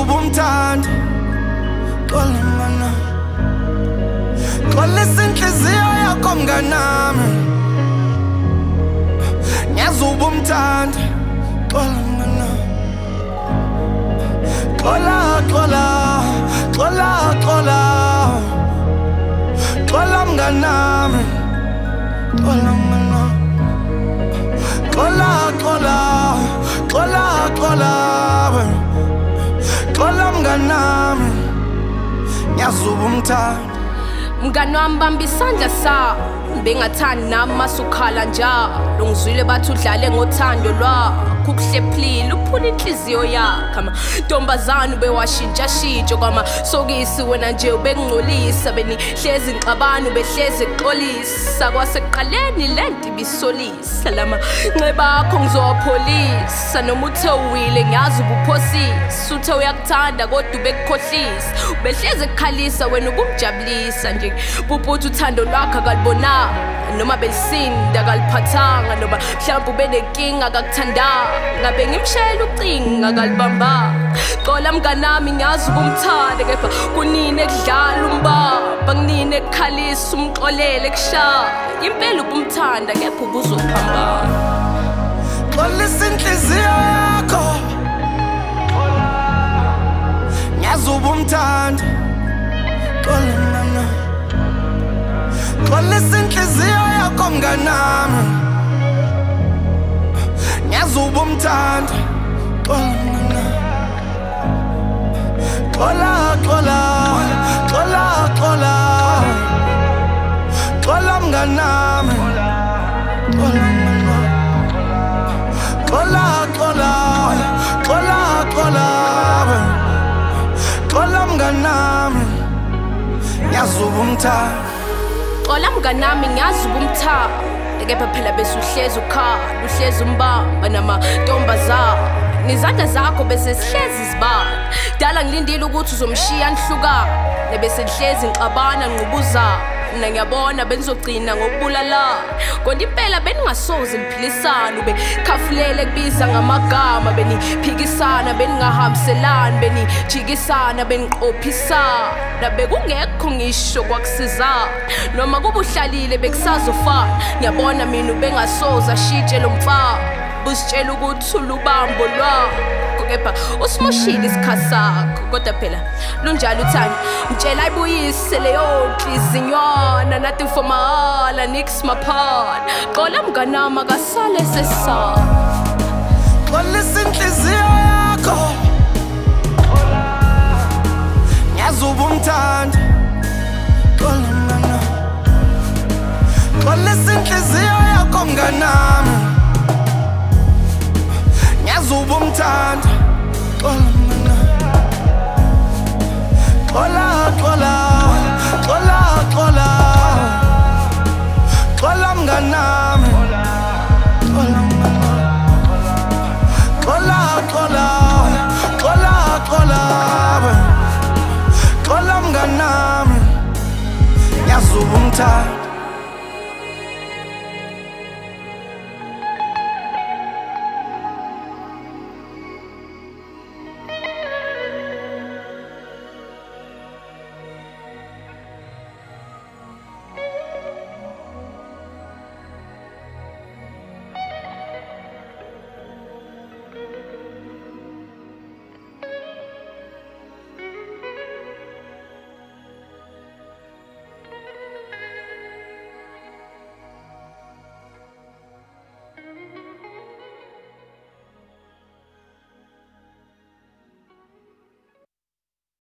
ngiyazuba umthanda xola mngana xolisa inhliziyo yakho mnganami ngiyazuba umthanda xola mngana xola xola xola xola xola mnganami xola mngana xola xola xola xola xola mnganami ngiyazuba umthanda mngani wami bamba isandla sa bengathandi nami masukhala njalo ngizwile bathi udlale ngothando lwakho kuhlephilile uphula inhliziyo yakho amantombazane ubewashintshashintsho kwamasokisi wena nje ubekungcolisa benihlezi ngixabana ubehlezi exolisa kwasekuqaleni lento ibisolisa lama nceba akho ngizowapholisa noma uthe uwile ngiyazi ubuphosisa uthe uyakuthanda kodwa ubekukhohlisa ubehlezi ekukhalisa wena ubumjabulisa nje buphuthi uthando lwakho akalibona noma belisinda kaliphathanga noma mhlawumbe ubenenkinga akakuthandanga ngabe ngimshayela ucinga kalibamba xola mnganami ngiyazi ubumthanda kepha kunini ekudlala umbaba kunini ekukhalisa umxolele kushaya impela ubumthanda kepha ubuzophambana xolisa inhliziyo yakho ngiyazi ubumthanda xola mngana xolisa inhliziyo yakho mnganami ngiyazuba umthanda xola mngana xola xola xola xola xola mnganami xola mngana xola xola xola xola xola mnganami ngiyazuba umthanda xola mnganami ngiyazuba umthanda kepha phela bese uhlezi ukhala uhlezi umbamba namantombazane nizandla zakho bese sihlezi zibala dala ngilindile ukuthi uzomshiya nihlukane bese nihlezi ngixabana ngiqubuzana mina ngiyabona benizogcina ngokubulalana kodwa impela beningasoze niphilisana ube khafulele kubiza ngamagama beniphikisana beningahambiselani benijikisana beniqophisana bekungekho ngisho kwakusizana noma kuba uhlalile bekusazofana ngiyabona mina ubengasoze ashintshe lo mfana usitshela ukuthi ulubambo lwakho kepha usimoshile isikhathi sakho kodwa phela lunjalo uthando mtshela ayibuyise leyo nhlizinywana nothing for mahala nix maphana xola mnganami akasale sesaba xolisa inhliziyo yakho ngiyazuba umthanda xola mngana xolisa inhliziyo yakho mnganami ngiyazuba umthanda xola mngana xola xola xola xola xola mnganami